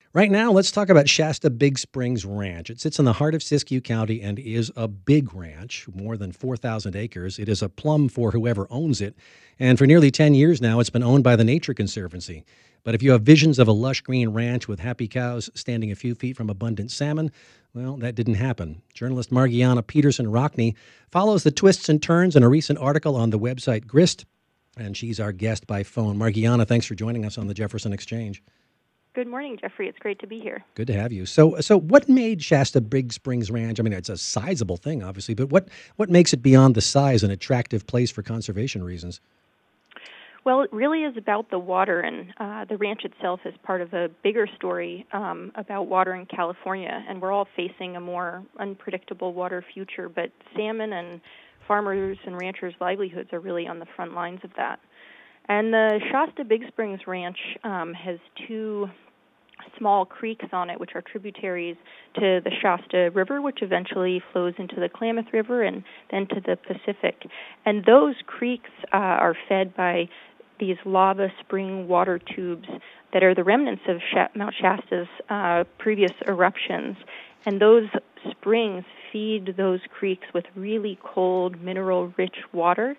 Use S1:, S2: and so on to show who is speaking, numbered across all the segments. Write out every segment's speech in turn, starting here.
S1: Right now, let's talk about Shasta Big Springs Ranch. It sits in the heart of Siskiyou County and is a big ranch, more than 4,000 acres. It is a plum for whoever owns it. And for nearly 10 years now, it's been owned by the Nature Conservancy. But if you have visions of a lush green ranch with happy cows standing a few feet from abundant salmon, well, that didn't happen. Journalist Margiana Peterson Rockney follows the twists and turns in a recent article on the website Grist, and she's our guest by phone. Margiana, thanks for joining us on the Jefferson Exchange.
S2: Good morning, Jeffrey. It's great to be here.
S1: Good to have you. So what made Shasta Big Springs Ranch? I mean, it's a sizable thing, obviously, but what makes it beyond the size an attractive place for conservation reasons?
S2: Well, it really is about the water, and the ranch itself is part of a bigger story about water in California, and we're all facing a more unpredictable water future, but salmon and farmers and ranchers' livelihoods are really on the front lines of that. And the Shasta Big Springs Ranch has two small creeks on it, which are tributaries to the Shasta River, which eventually flows into the Klamath River and then to the Pacific. And those creeks are fed by these lava spring water tubes that are the remnants of Mount Shasta's previous eruptions. And those springs feed those creeks with really cold, mineral-rich water.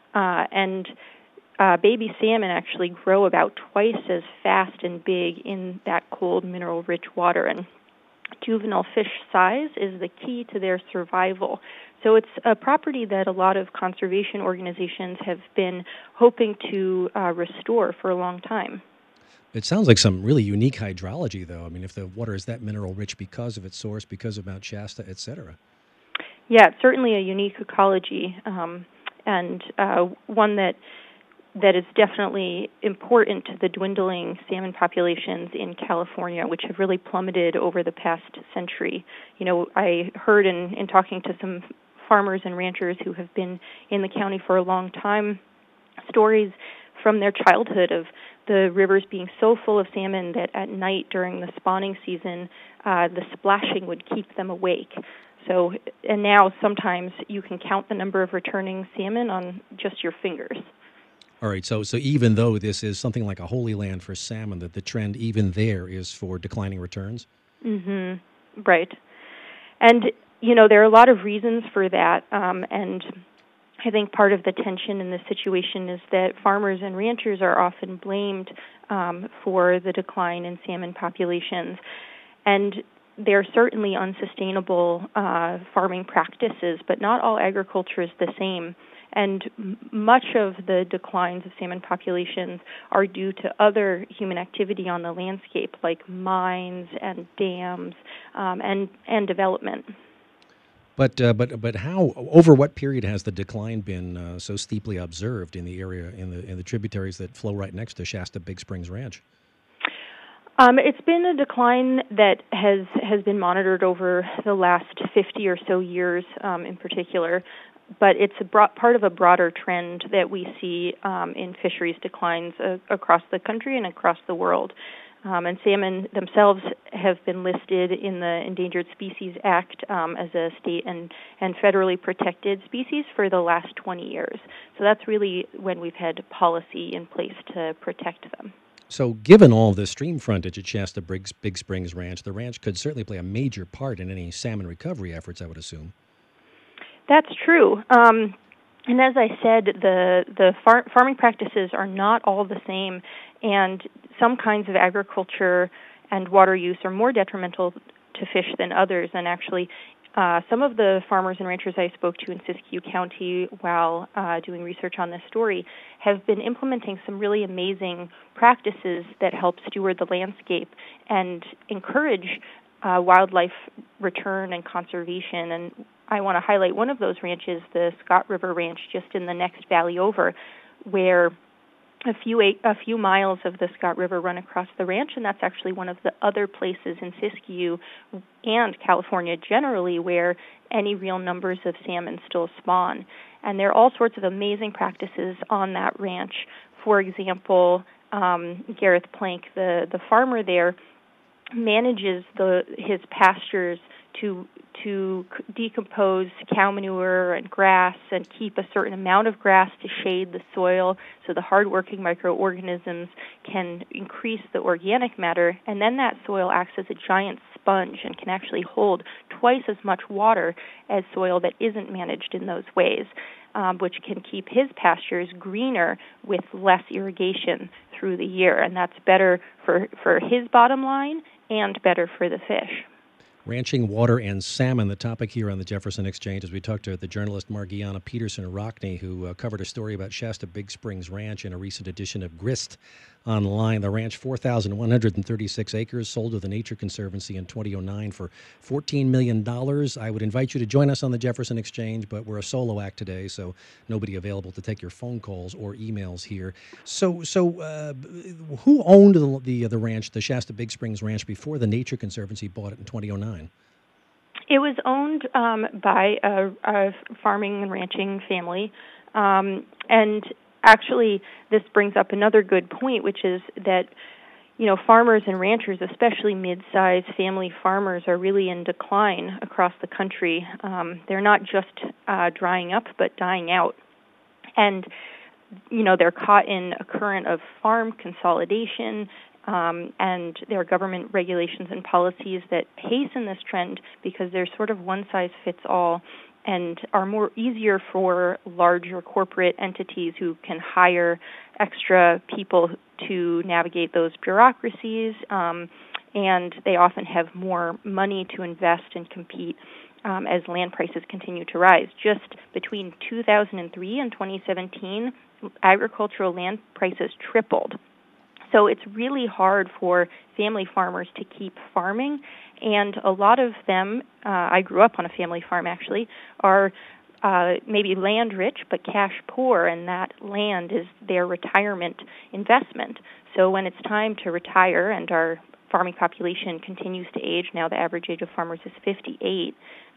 S2: Baby salmon actually grow about twice as fast and big in that cold, mineral-rich water. And juvenile fish size is the key to their survival. So it's a property that a lot of conservation organizations have been hoping to restore for a long time.
S1: It sounds like some really unique hydrology, though. I mean, if the water is that mineral-rich because of its source, because of Mount Shasta, et cetera.
S2: Yeah, it's certainly a unique ecology, and one that is definitely important to the dwindling salmon populations in California, which have really plummeted over the past century. You know, I heard in talking to some farmers and ranchers who have been in the county for a long time, stories from their childhood of the rivers being so full of salmon that at night during the spawning season, the splashing would keep them awake. So, and now sometimes you can count the number of returning salmon on just your fingers.
S1: All right, so even though this is something like a holy land for salmon, that the trend even there is for declining returns?
S2: Mm-hmm. Right. And, you know, there are a lot of reasons for that, and I think part of the tension in this situation is that farmers and ranchers are often blamed for the decline in salmon populations. And they're certainly unsustainable farming practices, but not all agriculture is the same. And much of the declines of salmon populations are due to other human activity on the landscape, like mines and dams and development.
S1: But how, over what period has the decline been so steeply observed in the area, in the tributaries that flow right next to Shasta Big Springs Ranch?
S2: It's been a decline that has been monitored over the last 50 or so years, in particular. But it's part of a broader trend that we see in fisheries declines across the country and across the world. And salmon themselves have been listed in the Endangered Species Act as a state and federally protected species for the last 20 years. So that's really when we've had policy in place to protect them.
S1: So given all the stream frontage at Shasta Big Springs Ranch, the ranch could certainly play a major part in any salmon recovery efforts, I would assume.
S2: That's true. And as I said, the farming practices are not all the same, and some kinds of agriculture and water use are more detrimental to fish than others. And actually, some of the farmers and ranchers I spoke to in Siskiyou County while doing research on this story have been implementing some really amazing practices that help steward the landscape and encourage wildlife return and conservation. And I want to highlight one of those ranches, the Scott River Ranch, just in the next valley over, where a few miles of the Scott River run across the ranch, and that's actually one of the other places in Siskiyou and California generally where any real numbers of salmon still spawn. And there are all sorts of amazing practices on that ranch. For example, Gareth Plank, the farmer there, manages his pastures to decompose cow manure and grass and keep a certain amount of grass to shade the soil so the hardworking microorganisms can increase the organic matter, and then that soil acts as a giant sponge and can actually hold twice as much water as soil that isn't managed in those ways, which can keep his pastures greener with less irrigation through the year, and that's better for his bottom line and better for the fish.
S1: Ranching, water, and salmon, the topic here on the Jefferson Exchange, as we talked to the journalist Margiana Peterson-Rockne, who covered a story about Shasta Big Springs Ranch in a recent edition of Grist Online. The ranch, 4,136 acres, sold to the Nature Conservancy in 2009 for $14 million. I would invite you to join us on the Jefferson Exchange, but we're a solo act today, so nobody available to take your phone calls or emails here. So who owned the ranch, the Shasta Big Springs Ranch, before the Nature Conservancy bought it in 2009?
S2: It was owned by a farming and ranching family, and actually this brings up another good point, which is that, you know, farmers and ranchers, especially mid-sized family farmers, are really in decline across the country. They're not just drying up, but dying out. And, you know, they're caught in a current of farm consolidation, and there are government regulations and policies that hasten this trend because they're sort of one-size-fits-all and are more easier for larger corporate entities who can hire extra people to navigate those bureaucracies, and they often have more money to invest and compete as land prices continue to rise. Just between 2003 and 2017, agricultural land prices tripled. So it's really hard for family farmers to keep farming, and a lot of them, I grew up on a family farm actually, are maybe land rich but cash poor, and that land is their retirement investment. So when it's time to retire and our farming population continues to age, now the average age of farmers is 58,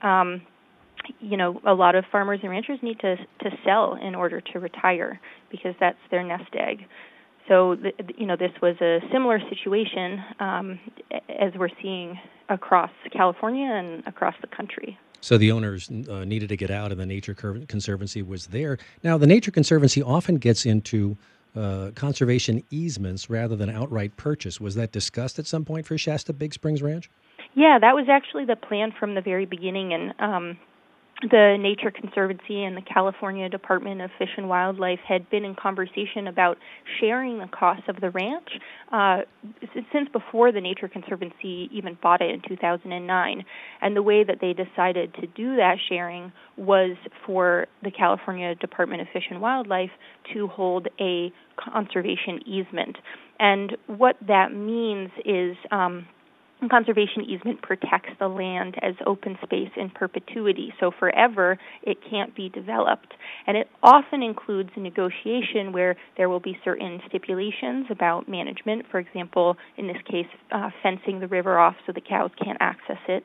S2: you know, a lot of farmers and ranchers need to sell in order to retire because that's their nest egg. So, you know, this was a similar situation as we're seeing across California and across the country.
S1: So the owners needed to get out, and the Nature Conservancy was there. Now, the Nature Conservancy often gets into conservation easements rather than outright purchase. Was that discussed at some point for Shasta Big Springs Ranch?
S2: Yeah, that was actually the plan from the very beginning, and the Nature Conservancy and the California Department of Fish and Wildlife had been in conversation about sharing the costs of the ranch since before the Nature Conservancy even bought it in 2009. And the way that they decided to do that sharing was for the California Department of Fish and Wildlife to hold a conservation easement. And what that means is conservation easement protects the land as open space in perpetuity, so forever it can't be developed. And it often includes a negotiation where there will be certain stipulations about management, for example, in this case, fencing the river off so the cows can't access it.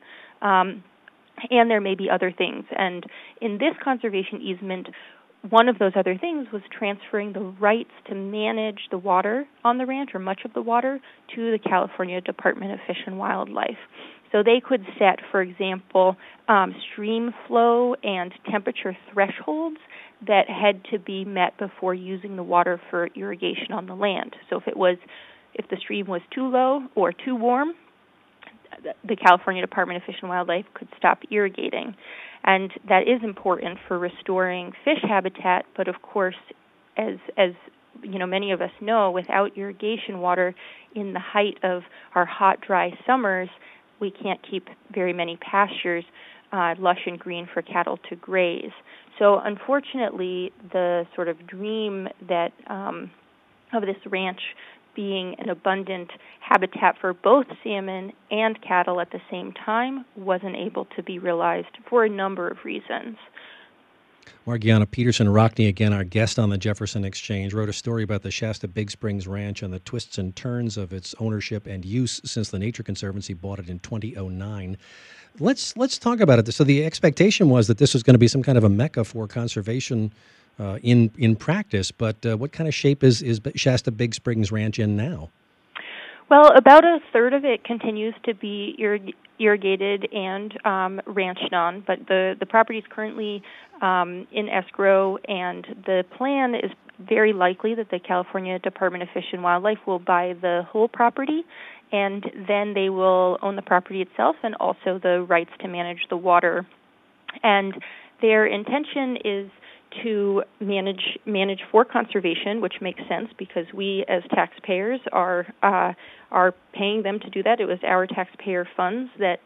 S2: And there may be other things. And in this conservation easement, one of those other things was transferring the rights to manage the water on the ranch, or much of the water, to the California Department of Fish and Wildlife. So they could set, for example, stream flow and temperature thresholds that had to be met before using the water for irrigation on the land. So if the stream was too low or too warm, the California Department of Fish and Wildlife could stop irrigating. And that is important for restoring fish habitat, but of course, as you know, many of us know, without irrigation water in the height of our hot, dry summers, we can't keep very many pastures lush and green for cattle to graze. So unfortunately, the sort of dream that of this ranch being an abundant habitat for both salmon and cattle at the same time wasn't able to be realized for a number of reasons.
S1: Margiana Peterson-Rockne, again, our guest on the Jefferson Exchange, wrote a story about the Shasta Big Springs Ranch and the twists and turns of its ownership and use since the Nature Conservancy bought it in 2009. Let's talk about it. So the expectation was that this was going to be some kind of a mecca for conservation in practice, but what kind of shape is Shasta Big Springs Ranch in now?
S2: Well, about a third of it continues to be irrigated and ranched on, but the property is currently in escrow, and the plan is very likely that the California Department of Fish and Wildlife will buy the whole property, and then they will own the property itself and also the rights to manage the water. And their intention is to manage for conservation, which makes sense because we as taxpayers are paying them to do that. It was our taxpayer funds that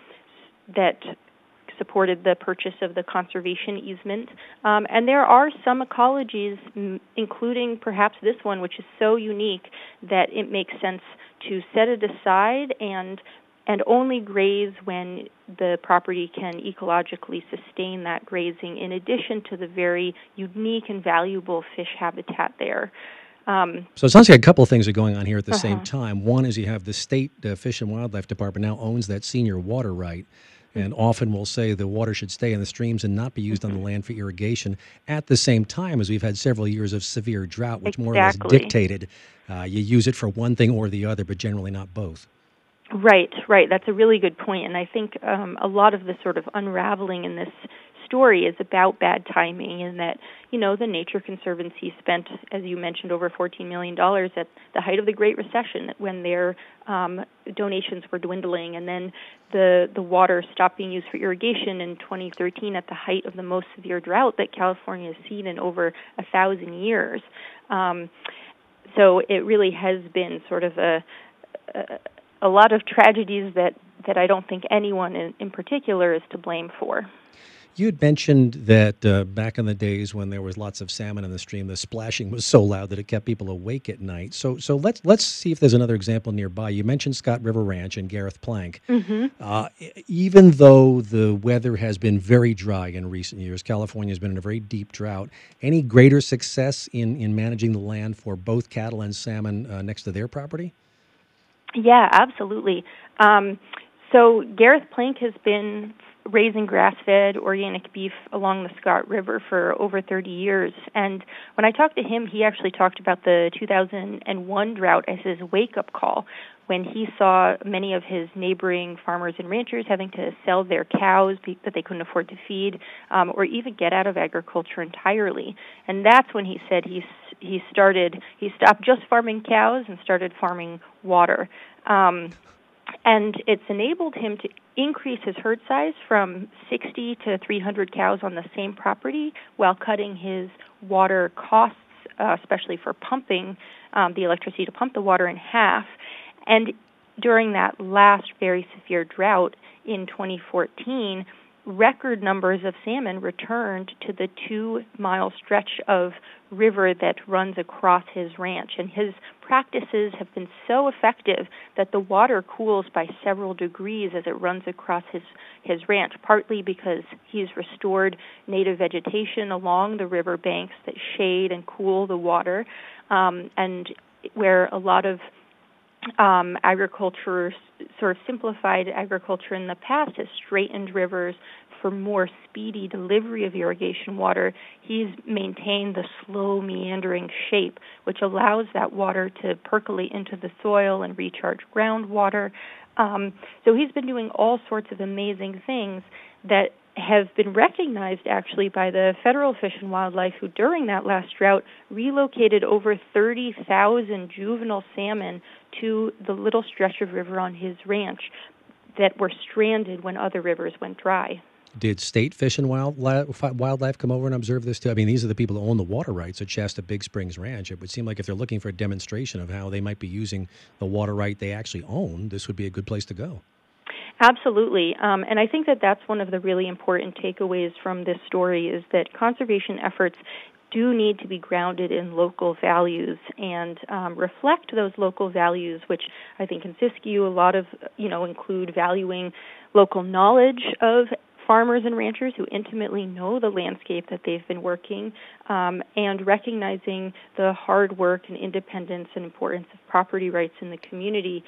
S2: supported the purchase of the conservation easement. And there are some ecologies, including perhaps this one, which is so unique that it makes sense to set it aside and only graze when the property can ecologically sustain that grazing, in addition to the very unique and valuable fish habitat there.
S1: So it sounds like a couple of things are going on here at the same time. One is you have the state Fish and Wildlife Department now owns that senior water right, and often will say the water should stay in the streams and not be used on the land for irrigation, at the same time as we've had several years of severe drought, which more or less dictated you use it for one thing or the other, but generally not both.
S2: Right. That's a really good point, and I think a lot of the sort of unraveling in this story is about bad timing, in that, the Nature Conservancy spent, as you mentioned, over $14 million at the height of the Great Recession when their donations were dwindling, and then the water stopped being used for irrigation in 2013 at the height of the most severe drought that California has seen in over 1,000 years. So it really has been sort of a lot of tragedies that I don't think anyone in particular is to blame for.
S1: You had mentioned that back in the days when there was lots of salmon in the stream, the splashing was so loud that it kept people awake at night. So let's see if there's another example nearby. You mentioned Scott River Ranch and Gareth Plank. Even though the weather has been very dry in recent years, California has been in a very deep drought. Any greater success in managing the land for both cattle and salmon next to their property?
S2: Yeah, absolutely. So Gareth Plank has been raising grass-fed organic beef along the Scott River for over 30 years. And when I talked to him, he actually talked about the 2001 drought as his wake-up call, when he saw many of his neighboring farmers and ranchers having to sell their cows that they couldn't afford to feed, or even get out of agriculture entirely. And that's when he said he stopped just farming cows and started farming water. And it's enabled him to increase his herd size from 60 to 300 cows on the same property, while cutting his water costs, especially for pumping the electricity to pump the water, in half. And during that last very severe drought in 2014, record numbers of salmon returned to the 2-mile stretch of river that runs across his ranch. And his practices have been so effective that the water cools by several degrees as it runs across his ranch, partly because he's restored native vegetation along the river banks that shade and cool the water, and where a lot of agriculture, sort of simplified agriculture in the past, has straightened rivers for more speedy delivery of irrigation water. He's maintained the slow meandering shape, which allows that water to percolate into the soil and recharge groundwater. So he's been doing all sorts of amazing things that have been recognized actually by the Federal Fish and Wildlife, who during that last drought relocated over 30,000 juvenile salmon to the little stretch of river on his ranch that were stranded when other rivers went dry.
S1: Did State Fish and Wildlife come over and observe this too? I mean, these are the people who own the water rights at Shasta Big Springs Ranch. It would seem like if they're looking for a demonstration of how they might be using the water right they actually own, this would be a good place to go.
S2: Absolutely. And I think that that's one of the really important takeaways from this story, is that conservation efforts do need to be grounded in local values and reflect those local values, which I think in Siskiyou a lot of, include valuing local knowledge of farmers and ranchers who intimately know the landscape that they've been working, and recognizing the hard work and independence and importance of property rights in the community.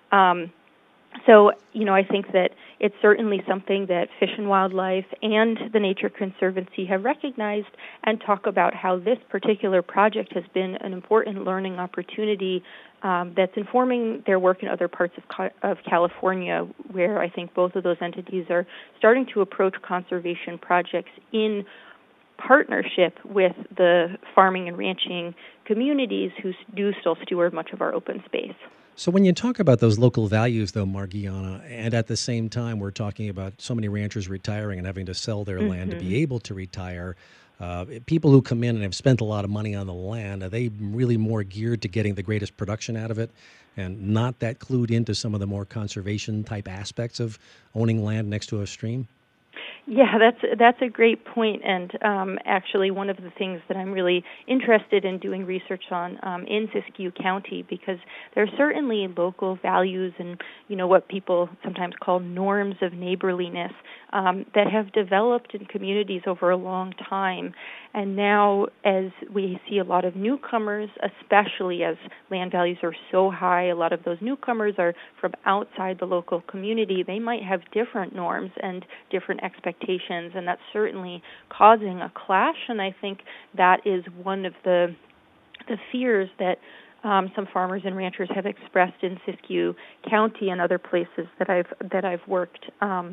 S2: So, I think that it's certainly something that Fish and Wildlife and the Nature Conservancy have recognized, and talk about how this particular project has been an important learning opportunity that's informing their work in other parts of California, where I think both of those entities are starting to approach conservation projects in partnership with the farming and ranching communities who do still steward much of our open space.
S1: So when you talk about those local values, though, Margiana, and at the same time we're talking about so many ranchers retiring and having to sell their land to be able to retire, people who come in and have spent a lot of money on the land, are they really more geared to getting the greatest production out of it and not that clued into some of the more conservation type aspects of owning land next to a stream?
S2: Yeah, that's a great point, and actually one of the things that I'm really interested in doing research on in Siskiyou County, because there are certainly local values and what people sometimes call norms of neighborliness that have developed in communities over a long time. And now, as we see a lot of newcomers, especially as land values are so high, a lot of those newcomers are from outside the local community. They might have different norms and different expectations, and that's certainly causing a clash. And I think that is one of the fears that some farmers and ranchers have expressed in Siskiyou County and other places that I've worked,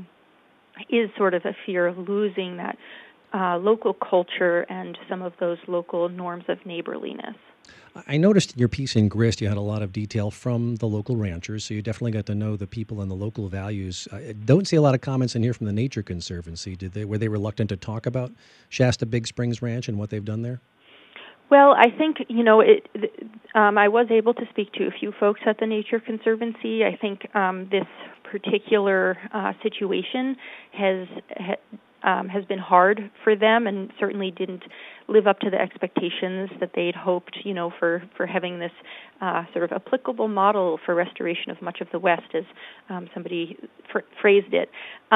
S2: is sort of a fear of losing that local culture and some of those local norms of neighborliness.
S1: I noticed in your piece in Grist you had a lot of detail from the local ranchers, so you definitely got to know the people and the local values. I don't see a lot of comments in here from the Nature Conservancy. Were they reluctant to talk about Shasta Big Springs Ranch and what they've done there?
S2: Well, I think, I was able to speak to a few folks at the Nature Conservancy. I think this particular situation has been hard for them and certainly didn't live up to the expectations that they'd hoped, for having this sort of applicable model for restoration of much of the West, as somebody phrased it.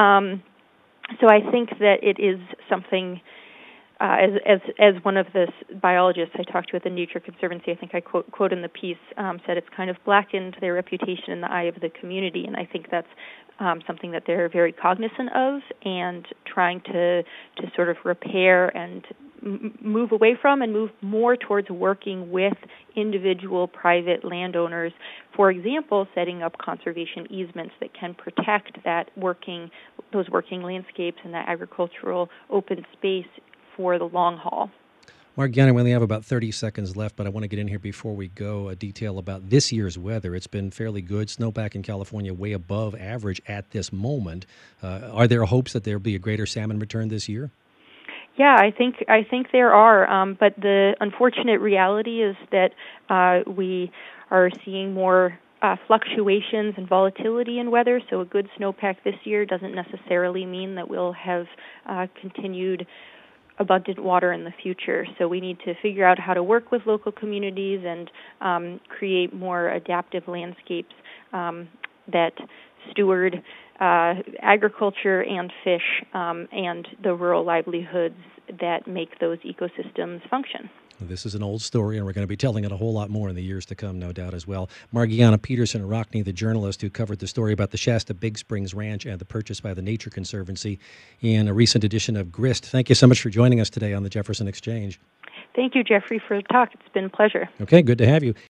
S2: So I think that it is something, as one of the biologists I talked to at the Nature Conservancy, I think I quote in the piece, said it's kind of blackened their reputation in the eye of the community, and I think that's something that they're very cognizant of and trying to sort of repair and move away from and move more towards working with individual private landowners, for example, setting up conservation easements that can protect those working landscapes and that agricultural open space for the long haul.
S1: Margiana, we only have about 30 seconds left, but I want to get in here before we go a detail about this year's weather. It's been fairly good. Snowpack in California way above average at this moment. Are there hopes that there will be a greater salmon return this year?
S2: Yeah, I think there are, but the unfortunate reality is that we are seeing more fluctuations and volatility in weather. So a good snowpack this year doesn't necessarily mean that we'll have continued abundant water in the future. So we need to figure out how to work with local communities and create more adaptive landscapes that steward agriculture and fish and the rural livelihoods that make those ecosystems function.
S1: This is an old story, and we're going to be telling it a whole lot more in the years to come, no doubt, as well. Margiana Peterson-Rockne, the journalist who covered the story about the Shasta Big Springs Ranch and the purchase by the Nature Conservancy in a recent edition of Grist. Thank you so much for joining us today on the Jefferson Exchange.
S2: Thank you, Jeffrey, for the talk. It's been a pleasure.
S1: Okay, good to have you.